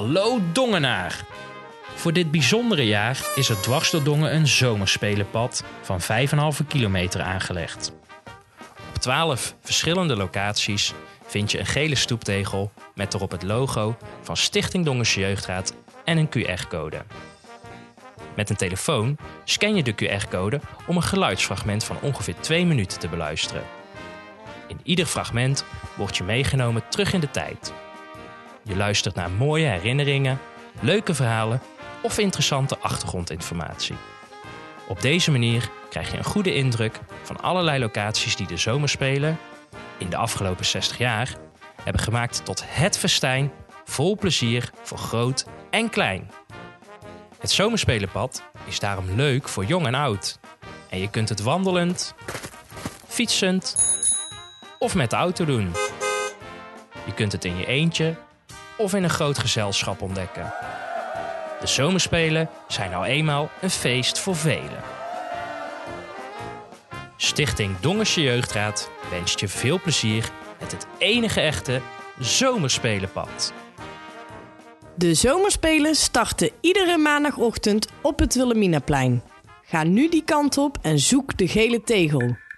Hallo Dongenaar! Voor dit bijzondere jaar is er dwars door Dongen een zomerspelenpad van 5,5 kilometer aangelegd. Op 12 verschillende locaties vind je een gele stoeptegel met erop het logo van Stichting Dongense Jeugdraad en een QR-code. Met een telefoon scan je de QR-code om een geluidsfragment van ongeveer 2 minuten te beluisteren. In ieder fragment word je meegenomen terug in de tijd. Je luistert naar mooie herinneringen, leuke verhalen of interessante achtergrondinformatie. Op deze manier krijg je een goede indruk van allerlei locaties die de zomerspelen in de afgelopen 60 jaar hebben gemaakt tot het festijn vol plezier voor groot en klein. Het zomerspelenpad is daarom leuk voor jong en oud. En je kunt het wandelend, fietsend of met de auto doen. Je kunt het in je eentje of in een groot gezelschap ontdekken. De zomerspelen zijn nou eenmaal een feest voor velen. Stichting Dongense Jeugdraad wenst je veel plezier met het enige echte Zomerspelenpad. De zomerspelen starten iedere maandagochtend op het Wilhelminaplein. Ga nu die kant op en zoek de gele tegel.